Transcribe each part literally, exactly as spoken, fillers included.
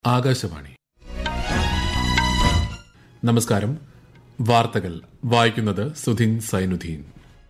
ആകാശവാണി. നമസ്കാരം. വാർത്തകൾ വായിക്കുന്നത് സുധിൻ സൈനുദ്ദീൻ.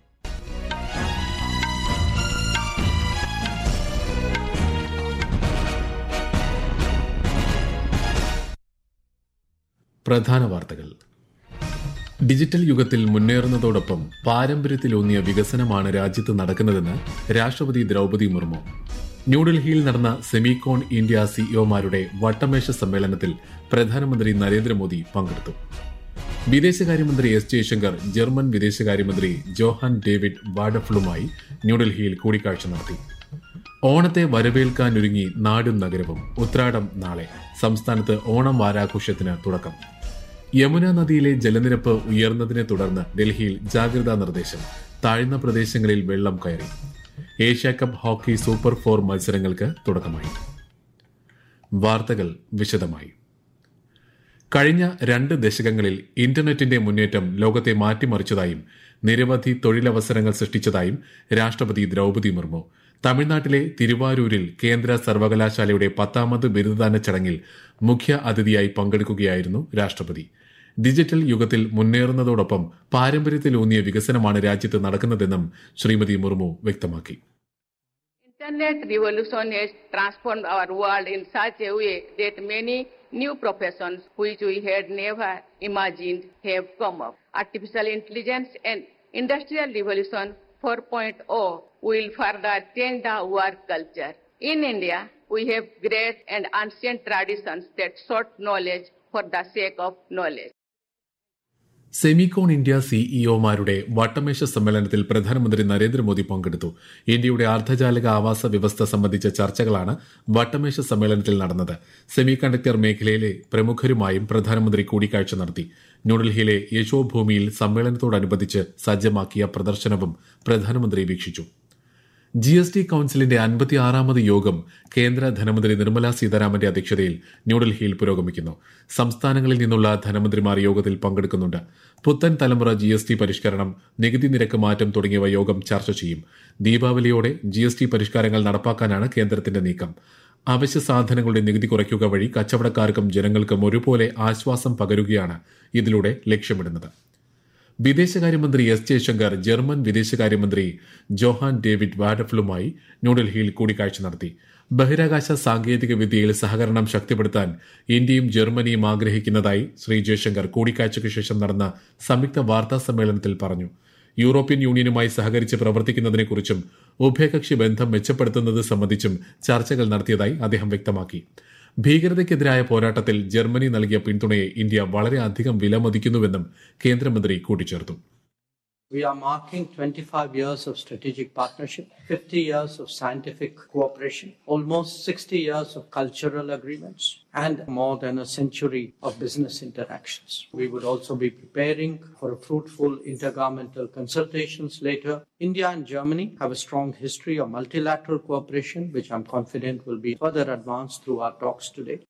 പ്രധാന വാർത്തകൾ. ഡിജിറ്റൽ യുഗത്തിൽ മുന്നേറുന്നതോടൊപ്പം പാരമ്പര്യത്തിലൂന്നിയ വികസനമാണ് രാജ്യത്ത് നടക്കുന്നതെന്ന് രാഷ്ട്രപതി ദ്രൌപദി മുർമു. ന്യൂഡൽഹിയിൽ നടന്ന സെമികോൺ ഇന്ത്യ സിഇഒമാരുടെ വട്ടമേശ സമ്മേളനത്തിൽ പ്രധാനമന്ത്രി നരേന്ദ്രമോദി പങ്കെടുത്തു. വിദേശകാര്യമന്ത്രി എസ് ജയശങ്കർ ജർമ്മൻ വിദേശകാര്യമന്ത്രി ജോഹാൻ ഡേവിഡ് വാഡഫ്ലുമായി ന്യൂഡൽഹിയിൽ കൂടിക്കാഴ്ച നടത്തി. ഓണത്തെ വരവേൽക്കാനൊരുങ്ങി നാടും നഗരവും. ഉത്രാടം നാളെ. സംസ്ഥാനത്ത് ഓണം വാരാഘോഷത്തിന് തുടക്കം. യമുന നദിയിലെ ജലനിരപ്പ് ഉയർന്നതിനെ തുടർന്ന് ഡൽഹിയിൽ ജാഗ്രതാ നിർദ്ദേശം. താഴ്ന്ന പ്രദേശങ്ങളിൽ വെള്ളം കയറി. ഏഷ്യാകപ്പ് ഹോക്കി സൂപ്പർ ഫോർ മത്സരങ്ങൾക്ക് തുടക്കമായി. വാർത്തകൾ വിശദമായി. കഴിഞ്ഞ രണ്ട് ദശകങ്ങളിൽ ഇന്റർനെറ്റിന്റെ മുന്നേറ്റം ലോകത്തെ മാറ്റിമറിച്ചതായും നിരവധി തൊഴിലവസരങ്ങൾ സൃഷ്ടിച്ചതായും രാഷ്ട്രപതി ദ്രൌപദി മുർമു തമിഴ്നാട്ടിലെ തിരുവാരൂരിൽ കേന്ദ്ര സർവകലാശാലയുടെ പത്താമത് ബിരുദദാന ചടങ്ങിൽ മുഖ്യ അതിഥിയായി പങ്കെടുക്കുകയായിരുന്നു രാഷ്ട്രപതി. ഡിജിറ്റൽ യുഗത്തിൽ മുന്നേറുന്നതോടൊപ്പം പാരമ്പര്യത്തിലൂന്നിയ വികസനമാണ് രാജ്യത്ത് നടക്കുന്നതെന്നും ശ്രീമതി മുർമു വ്യക്തമാക്കി. Internet revolution has transformed our world in such a way that many new professions which we had never imagined have come up. Artificial intelligence and industrial revolution four point oh will further change the work culture. In India, we have great and ancient traditions that sought knowledge for the sake of knowledge. Semicon India സിഇഒമാരുടെ വട്ടമേശ സമ്മേളനത്തിൽ പ്രധാനമന്ത്രി നരേന്ദ്രമോദി പങ്കെടുത്തു. ഇന്ത്യയുടെ അർദ്ധചാലക ആവാസ വ്യവസ്ഥ സംബന്ധിച്ച ചർച്ചകളാണ് വട്ടമേശ സമ്മേളനത്തിൽ നടന്നത്. സെമി കണ്ടക്ടർ മേഖലയിലെ പ്രമുഖരുമായും പ്രധാനമന്ത്രി കൂടിക്കാഴ്ച നടത്തി. ന്യൂഡൽഹിയിലെ യശോഭൂമിയിൽ സമ്മേളനത്തോടനുബന്ധിച്ച് സജ്ജമാക്കിയ പ്രദർശനവും പ്രധാനമന്ത്രി വീക്ഷിച്ചു. ജി എസ് ടി കൌൺസിലിന്റെ അൻപത്തിയാറാമത് യോഗം കേന്ദ്ര ധനമന്ത്രി നിർമ്മല സീതാരാമന്റെ അധ്യക്ഷതയിൽ ന്യൂഡൽഹിയിൽ പുരോഗമിക്കുന്നു. സംസ്ഥാനങ്ങളിൽ നിന്നുള്ള ധനമന്ത്രിമാർ യോഗത്തിൽ പങ്കെടുക്കുന്നുണ്ട്. പുത്തൻ തലമുറ ജി എസ് ടി പരിഷ്കരണം, നികുതി നിരക്ക് മാറ്റം തുടങ്ങിയവ യോഗം ചർച്ച ചെയ്യും. ദീപാവലിയോടെ ജി എസ് ടി പരിഷ്കാരങ്ങൾ നടപ്പാക്കാനാണ് കേന്ദ്രത്തിന്റെ നീക്കം. അവശ്യ സാധനങ്ങളുടെ നികുതി കുറയ്ക്കുക വഴി കച്ചവടക്കാർക്കും ജനങ്ങൾക്കും ഒരുപോലെ ആശ്വാസം പകരുകയാണ് ഇതിലൂടെ ലക്ഷ്യമിടുന്നത്. വിദേശകാര്യമന്ത്രി എസ് ജയശങ്കർ ജർമ്മൻ വിദേശകാര്യമന്ത്രി ജോഹാൻ ഡേവിഡ് വാഡഫ്ലുമായി ന്യൂഡൽഹിയിൽ കൂടിക്കാഴ്ച നടത്തി. ബഹിരാകാശ സാങ്കേതിക വിദ്യയിൽ സഹകരണം ശക്തിപ്പെടുത്താൻ ഇന്ത്യയും ജർമ്മനിയും ആഗ്രഹിക്കുന്നതായി ശ്രീ ജയശങ്കർ കൂടിക്കാഴ്ചയ്ക്ക് ശേഷം നടന്ന സംയുക്ത വാർത്താ സമ്മേളനത്തിൽ പറഞ്ഞു. യൂറോപ്യൻ യൂണിയനുമായി സഹകരിച്ച് പ്രവർത്തിക്കുന്നതിനെക്കുറിച്ചും ഉഭയകക്ഷി ബന്ധം മെച്ചപ്പെടുത്തുന്നത് സംബന്ധിച്ചും ചർച്ചകൾ നടത്തിയതായി അദ്ദേഹം വ്യക്തമാക്കി. ഭീകരതയ്ക്കെതിരായ പോരാട്ടത്തിൽ ജർമ്മനി നൽകിയ പിന്തുണയെ ഇന്ത്യ വളരെയധികം വിലമതിക്കുന്നുവെന്നും കേന്ദ്രമന്ത്രി കൂട്ടിച്ചേർത്തു. We are marking twenty-five years of strategic partnership, fifty years of scientific cooperation, almost sixty years of cultural agreements, and more than a century of business interactions. We would also be preparing for a fruitful intergovernmental consultations later. India and Germany have a strong history of multilateral cooperation, which I'm confident will be further advanced through our talks today.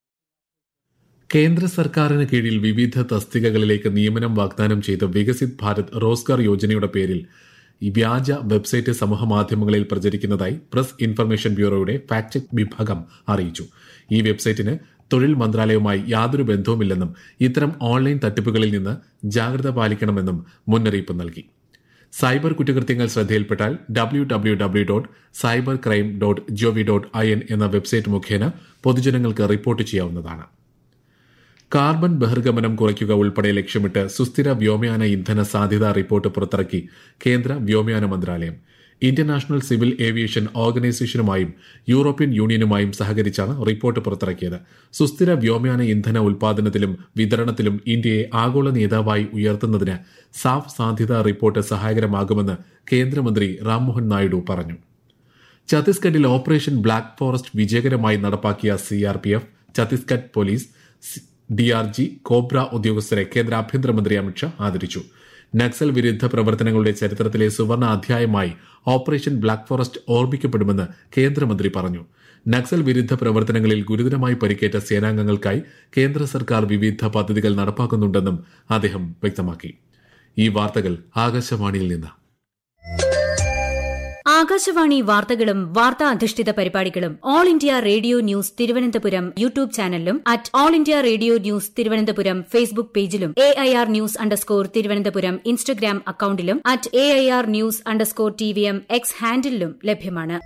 കേന്ദ്ര സർക്കാരിന് കീഴിൽ വിവിധ തസ്തികകളിലേക്ക് നിയമനം വാഗ്ദാനം ചെയ്ത് വികസിത് ഭാരത് റോസ്ഗാർ യോജനയുടെ പേരിൽ വ്യാജ website സമൂഹമാധ്യമങ്ങളിൽ പ്രചരിക്കുന്നതായി പ്രസ് ഇൻഫർമേഷൻ ബ്യൂറോയുടെ ഫാക്ട് ചെക്ക് വിഭാഗം അറിയിച്ചു. ഈ വെബ്സൈറ്റിന് തൊഴിൽ മന്ത്രാലയവുമായി യാതൊരു ബന്ധവുമില്ലെന്നും ഇത്തരം ഓൺലൈൻ തട്ടിപ്പുകളിൽ നിന്ന് ജാഗ്രത പാലിക്കണമെന്നും മുന്നറിയിപ്പ് നൽകി. സൈബർ കുറ്റകൃത്യങ്ങൾ ശ്രദ്ധയിൽപ്പെട്ടാൽ W W W dot cyber crime dot G O V dot I N എന്ന വെബ്സൈറ്റ് മുഖേന പൊതുജനങ്ങൾക്ക് റിപ്പോർട്ട് ചെയ്യാവുന്നതാണ്. കാർബൺ ബഹിർഗമനം കുറയ്ക്കുക ഉൾപ്പെടെ ലക്ഷ്യമിട്ട് സുസ്ഥിര വ്യോമയാന ഇന്ധന സാധ്യതാ റിപ്പോർട്ട് പുറത്തിറക്കി കേന്ദ്ര വ്യോമയാന മന്ത്രാലയം. ഇന്റർനാഷണൽ സിവിൽ ഏവിയേഷൻ ഓർഗനൈസേഷനുമായും യൂറോപ്യൻ യൂണിയനുമായും സഹകരിച്ചാണ് റിപ്പോർട്ട് പുറത്തിറക്കിയത്. സുസ്ഥിര വ്യോമയാന ഇന്ധന ഉൽപാദനത്തിലും വിതരണത്തിലും ഇന്ത്യയെ ആഗോള നേതാവായി ഉയർത്തുന്നതിന് സാഫ് സാധ്യതാ റിപ്പോർട്ട് സഹായകരമാകുമെന്ന് കേന്ദ്രമന്ത്രി റാംമോഹൻ നായിഡു പറഞ്ഞു. ഛത്തീസ്ഗഡിൽ ഓപ്പറേഷൻ ബ്ലാക്ക് ഫോറസ്റ്റ് വിജയകരമായി നടപ്പാക്കിയ C R P F, Chhattisgarh police, D R G, COBRA ഉദ്യോഗസ്ഥരെ കേന്ദ്ര ആഭ്യന്തരമന്ത്രി അമിത്ഷാ ആദരിച്ചു. നക്സൽ വിരുദ്ധ പ്രവർത്തനങ്ങളുടെ ചരിത്രത്തിലെ സുവർണ അധ്യായമായി ഓപ്പറേഷൻ ബ്ലാക്ക് ഫോറസ്റ്റ് ഓർമ്മിക്കപ്പെടുമെന്ന് കേന്ദ്രമന്ത്രി പറഞ്ഞു. നക്സൽ വിരുദ്ധ പ്രവർത്തനങ്ങളിൽ ഗുരുതരമായി പരിക്കേറ്റ സേനാംഗങ്ങൾക്കായി കേന്ദ്ര സർക്കാർ വിവിധ പദ്ധതികൾ നടപ്പാക്കുന്നുണ്ടെന്നും അദ്ദേഹം വ്യക്തമാക്കി. ഈ വാർത്തകൾ ആകാശവാണിയിൽ നിന്ന്. ആകാശവാണി വാർത്തകളും വാർത്താ അധിഷ്ഠിത പരിപാടികളും all India radio news Thiruvananthapuram YouTube ചാനലിലും at all India radio news Thiruvananthapuram Facebook പേജിലും A I R news underscore Thiruvananthapuram Instagram അക്കൌണ്ടിലും at A I R news underscore T V M X ഹാൻഡിലും ലഭ്യമാണ്.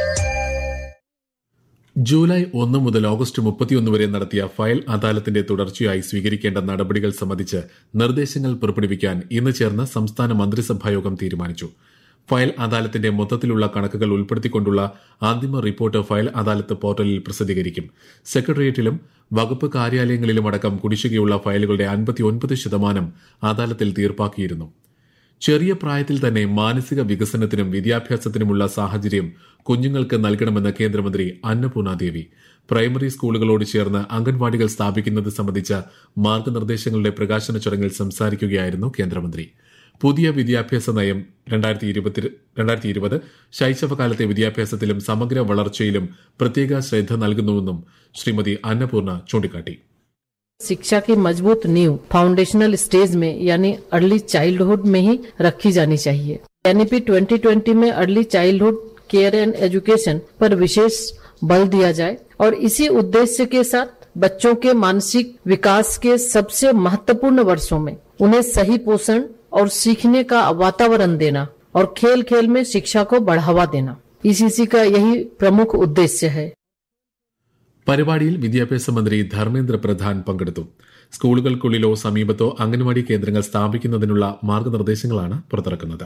ജൂലൈ ഒന്ന് മുതൽ ഓഗസ്റ്റ് മുപ്പത്തിയൊന്ന് വരെ നടത്തിയ ഫയൽ അദാലത്തിന്റെ തുടർച്ചയായി സ്വീകരിക്കേണ്ട നടപടികൾ സംബന്ധിച്ച് നിർദ്ദേശങ്ങൾ പുറപ്പെടുവിക്കാൻ ഇന്ന് ചേർന്ന സംസ്ഥാന മന്ത്രിസഭായോഗം തീരുമാനിച്ചു. ഫയൽ അദാലത്തിന്റെ മൊത്തത്തിലുള്ള കണക്കുകൾ ഉൾപ്പെടുത്തിക്കൊണ്ടുള്ള അന്തിമ റിപ്പോർട്ട് ഫയൽ അദാലത്ത് പോർട്ടലിൽ പ്രസിദ്ധീകരിക്കും. സെക്രട്ടേറിയറ്റിലും വകുപ്പ് കാര്യാലയങ്ങളിലുമടക്കം കുടിശ്ശികയുള്ള ഫയലുകളുടെ അൻപത്തിയൊൻപത് ശതമാനം അദാലത്തിൽ തീർപ്പാക്കിയിരുന്നു. ചെറിയ പ്രായത്തിൽ തന്നെ മാനസിക വികസനത്തിനും വിദ്യാഭ്യാസത്തിനുമുള്ള സാഹചര്യം കുഞ്ഞുങ്ങൾക്ക് നൽകണമെന്ന് കേന്ദ്രമന്ത്രി അന്നപൂർണ ദേവി പ്രൈമറി സ്കൂളുകളോട് ചേർന്ന് അംഗൻവാടികൾ സ്ഥാപിക്കുന്നത് സംബന്ധിച്ച മാർഗനിർദ്ദേശങ്ങളുടെ പ്രകാശന ചടങ്ങിൽ സംസാരിക്കുകയായിരുന്നു കേന്ദ്രമന്ത്രി. പുതിയ വിദ്യാഭ്യാസ നയം രണ്ടായിരത്തി ഇരുപത് ശൈശവകാലത്തെ വിദ്യാഭ്യാസത്തിലും സമഗ്ര വളർച്ചയിലും പ്രത്യേക ശ്രദ്ധ നൽകുന്നുവെന്നും ശ്രീമതി അന്നപൂർണ ചൂണ്ടിക്കാട്ടി. शिक्षा की मजबूत नींव फाउंडेशनल स्टेज में यानी अर्ली चाइल्डहुड में ही रखी जानी चाहिए. एनईपी ट्वेंटी ट्वेंटी में early childhood care and education पर विशेष बल दिया जाए और इसी उद्देश्य के साथ बच्चों के मानसिक विकास के सबसे महत्वपूर्ण वर्षों में उन्हें सही पोषण और सीखने का वातावरण देना और खेल खेल में शिक्षा को बढ़ावा देना, इसी का यही प्रमुख उद्देश्य है. പരിപാടിയിൽ വിദ്യാഭ്യാസ മന്ത്രി ധർമ്മേന്ദ്ര പ്രധാൻ പങ്കെടുത്തു. സ്കൂളുകൾക്കുള്ളിലോ സമീപത്തോ അംഗൻവാടി കേന്ദ്രങ്ങൾ സ്ഥാപിക്കുന്നതിനുള്ള മാർഗനിർദ്ദേശങ്ങളാണ് പുറത്തിറക്കുന്നത്.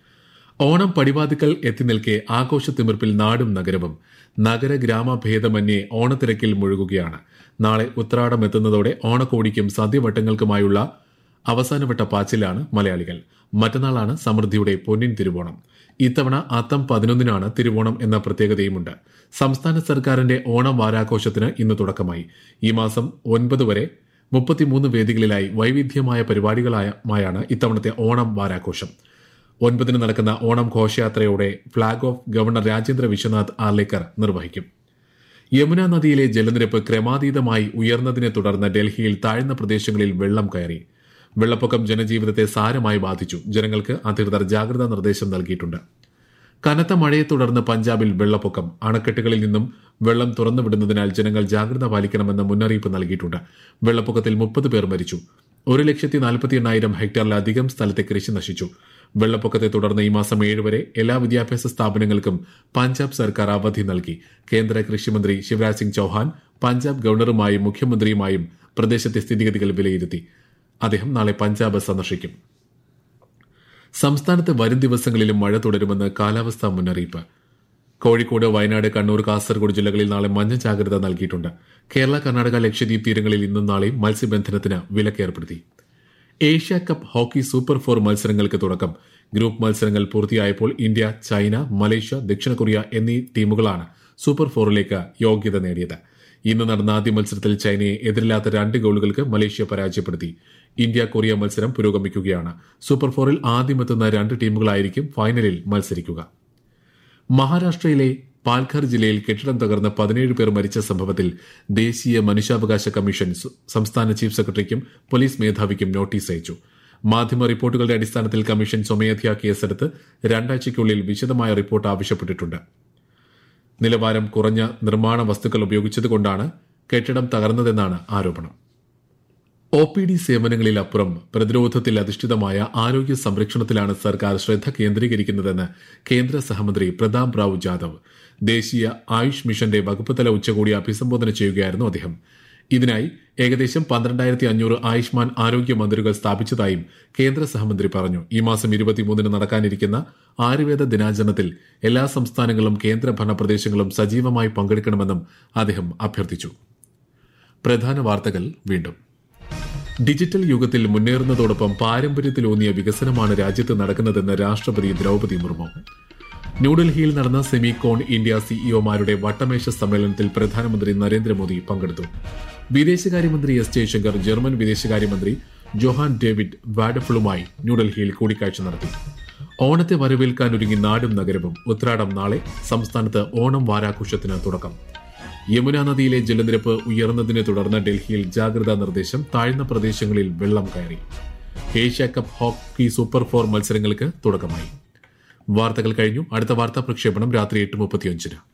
ഓണം പടിവാതിക്കൽ എത്തി നിൽക്കെ ആഘോഷത്തിമിർപ്പിൽ നാടും നഗരവും. നഗര ഗ്രാമ ഭേദമന്യേ ഓണത്തിരക്കിൽ മുഴുകുകയാണ്. നാളെ ഉത്രാടം എത്തുന്നതോടെ ഓണക്കോടിക്കും സദ്യവട്ടങ്ങൾക്കുമായുള്ള അവസാനവട്ട പാച്ചിലാണ് മലയാളികൾ. മറ്റന്നാളാണ് സമൃദ്ധിയുടെ പൊന്നിൻ തിരുവോണം. ഇത്തവണ അത്തം പതിനൊന്നിനാണ് തിരുവോണം എന്ന പ്രത്യേകതയുമുണ്ട്. സംസ്ഥാന സർക്കാരിന്റെ ഓണം വാരാഘോഷത്തിന് ഇന്ന് തുടക്കമായി. ഈ മാസം ഒൻപത് വരെ മുപ്പത്തിമൂന്ന് വേദികളിലായി വൈവിധ്യമായ പരിപാടികളുമായാണ് ഇത്തവണത്തെ ഓണം വാരാഘോഷം. ഒൻപതിന് നടക്കുന്ന ഓണം ഘോഷയാത്രയോടെ flag off governor Rajendra Vishwanath Arlekar നിർവഹിക്കും. യമുന നദിയിലെ ജലനിരപ്പ് ക്രമാതീതമായി ഉയർന്നതിനെ തുടർന്ന് ഡൽഹിയിൽ താഴ്ന്ന പ്രദേശങ്ങളിൽ വെള്ളം കയറി. വെള്ളപ്പൊക്കം ജനജീവിതത്തെ സാരമായി ബാധിച്ചു. ജനങ്ങൾക്ക് അധികൃതർ ജാഗ്രതാ നിർദ്ദേശം നൽകിയിട്ടുണ്ട്. കനത്ത മഴയെ തുടർന്ന് പഞ്ചാബിൽ വെള്ളപ്പൊക്കം. അണക്കെട്ടുകളിൽ നിന്നും വെള്ളം തുറന്നുവിടുന്നതിനാൽ ജനങ്ങൾ ജാഗ്രത പാലിക്കണമെന്ന് മുന്നറിയിപ്പ് നൽകിയിട്ടുണ്ട്. വെള്ളപ്പൊക്കത്തിൽ മുപ്പത് പേർ മരിച്ചു. ഒരു ലക്ഷത്തി നാൽപ്പത്തി എണ്ണായിരം ഹെക്ടറിലധികം സ്ഥലത്തെ കൃഷി നശിച്ചു. വെള്ളപ്പൊക്കത്തെ തുടർന്ന് ഈ മാസം ഏഴ് വരെ എല്ലാ വിദ്യാഭ്യാസ സ്ഥാപനങ്ങൾക്കും പഞ്ചാബ് സർക്കാർ അവധി നൽകി. കേന്ദ്ര കൃഷിമന്ത്രി ശിവരാജ് സിംഗ് ചൌഹാൻ പഞ്ചാബ് ഗവർണറുമായും മുഖ്യമന്ത്രിയുമായും പ്രദേശത്തെ സ്ഥിതിഗതികൾ വിലയിരുത്തി. അദ്ദേഹം നാളെ പഞ്ചാബ് സന്ദർശിക്കും. സംസ്ഥാനത്ത് വരും ദിവസങ്ങളിലും മഴ തുടരുമെന്ന് കാലാവസ്ഥാ മുന്നറിയിപ്പ്. കോഴിക്കോട്, വയനാട്, കണ്ണൂർ, കാസർഗോഡ് ജില്ലകളിൽ നാളെ മഞ്ഞ ജാഗ്രത നൽകിയിട്ടുണ്ട്. കേരള, കർണാടക, ലക്ഷദ്വീപ് തീരങ്ങളിൽ ഇന്നും നാളെയും മത്സ്യബന്ധനത്തിന് വിലക്കേർപ്പെടുത്തി. Asia cup hockey super four മത്സരങ്ങൾക്ക് തുടക്കം. ഗ്രൂപ്പ് മത്സരങ്ങൾ പൂർത്തിയായപ്പോൾ ഇന്ത്യ, ചൈന, മലേഷ്യ, ദക്ഷിണ കൊറിയ എന്നീ ടീമുകളാണ് സൂപ്പർ ഫോറിലേക്ക് യോഗ്യത നേടിയത്. ഇന്ന് നടന്ന ആദ്യ മത്സരത്തിൽ ചൈനയെ എതിരില്ലാത്ത രണ്ട് ഗോളുകൾക്ക് മലേഷ്യ പരാജയപ്പെടുത്തി. ഇന്ത്യ കൊറിയ മത്സരം പുരോഗമിക്കുകയാണ്. സൂപ്പർ ഫോറിൽ ആദ്യമെത്തുന്ന രണ്ട് ടീമുകളായിരിക്കും ഫൈനലിൽ മത്സരിക്കുക. മഹാരാഷ്ട്രയിലെ പാൽഘർ ജില്ലയിൽ കെട്ടിടം തകർന്ന് പതിനേഴ് പേർ മരിച്ച സംഭവത്തിൽ ദേശീയ മനുഷ്യാവകാശ കമ്മീഷൻ സംസ്ഥാന ചീഫ് സെക്രട്ടറിക്കും പോലീസ് മേധാവിക്കും നോട്ടീസ് അയച്ചു. മാധ്യമ റിപ്പോർട്ടുകളുടെ അടിസ്ഥാനത്തിൽ കമ്മീഷൻ സ്വമേധയാ കേസെടുത്ത് രണ്ടാഴ്ചയ്ക്കുള്ളിൽ വിശദമായ റിപ്പോർട്ട് ആവശ്യപ്പെട്ടിട്ടുണ്ട്. നിലവാരം കുറഞ്ഞ നിർമ്മാണ വസ്തുക്കൾ ഉപയോഗിച്ചതുകൊണ്ടാണ് കെട്ടിടം തകർന്നതെന്നാണ് ആരോപണം. ഒ പി ഡി സേവനങ്ങളിലപ്പുറം പ്രതിരോധത്തിൽ അധിഷ്ഠിതമായ ആരോഗ്യ സംരക്ഷണത്തിലാണ് സർക്കാർ ശ്രദ്ധ കേന്ദ്രീകരിക്കുന്നതെന്ന് കേന്ദ്ര സഹമന്ത്രി പ്രതാപ് റാവു ജാദവ് ദേശീയ ആയുഷ് മിഷന്റെ വകുപ്പുതല ഉച്ചകോടി അഭിസംബോധന ചെയ്യുകയായിരുന്നു അദ്ദേഹം. ഇതിനായി ഏകദേശം പന്ത്രണ്ടായിരത്തി അഞ്ഞൂറ് ആയുഷ്മാൻ ആരോഗ്യ മന്ദിരങ്ങൾ സ്ഥാപിച്ചതായും കേന്ദ്ര സഹമന്ത്രി പറഞ്ഞു. ഈ മാസം ഇരുപത്തിമൂന്നിന് നടക്കാനിരിക്കുന്ന ആയുർവേദ ദിനാചരണത്തിൽ എല്ലാ സംസ്ഥാനങ്ങളും കേന്ദ്രഭരണ പ്രദേശങ്ങളും സജീവമായി പങ്കെടുക്കണമെന്നും അദ്ദേഹം അഭ്യർത്ഥിച്ചു. പ്രധാന വാർത്തകൾ വീണ്ടും. ഡിജിറ്റൽ യുഗത്തിൽ മുന്നേറുന്നതോടൊപ്പം പാരമ്പര്യത്തിലൂന്നിയ വികസനമാണ് രാജ്യത്ത് നടക്കുന്നതെന്ന് രാഷ്ട്രപതി ദ്രൌപദി മുർമു. ന്യൂഡൽഹിയിൽ നടന്ന സെമികോൺ ഇന്ത്യ സിഇഒമാരുടെ വട്ടമേശ സമ്മേളനത്തിൽ പ്രധാനമന്ത്രി നരേന്ദ്രമോദി പങ്കെടുത്തു. വിദേശകാര്യമന്ത്രി എസ് ജയശങ്കർ ജർമ്മൻ വിദേശകാര്യമന്ത്രി ജോഹാൻ ഡേവിഡ് വാഡഫളുമായി ന്യൂഡൽഹിയിൽ കൂടിക്കാഴ്ച നടത്തി. ഓണത്തെ വരവേൽക്കാനൊരുങ്ങി നാടും നഗരവും. ഉത്രാടം നാളെ. സംസ്ഥാനത്ത് ഓണം വാരാഘോഷത്തിന് തുടക്കം. യമുന നദിയിലെ ജലനിരപ്പ് ഉയർന്നതിനെ തുടർന്ന് ഡൽഹിയിൽ ജാഗ്രതാ നിർദ്ദേശം. താഴ്ന്ന പ്രദേശങ്ങളിൽ വെള്ളം കയറി. Asia cup hockey super four മത്സരങ്ങൾക്ക് തുടക്കമായി. വാർത്തകൾ കഴിഞ്ഞു. അടുത്ത വാർത്താ പ്രക്ഷേപണം രാത്രി എട്ട് മുപ്പത്തിയഞ്ചിന്.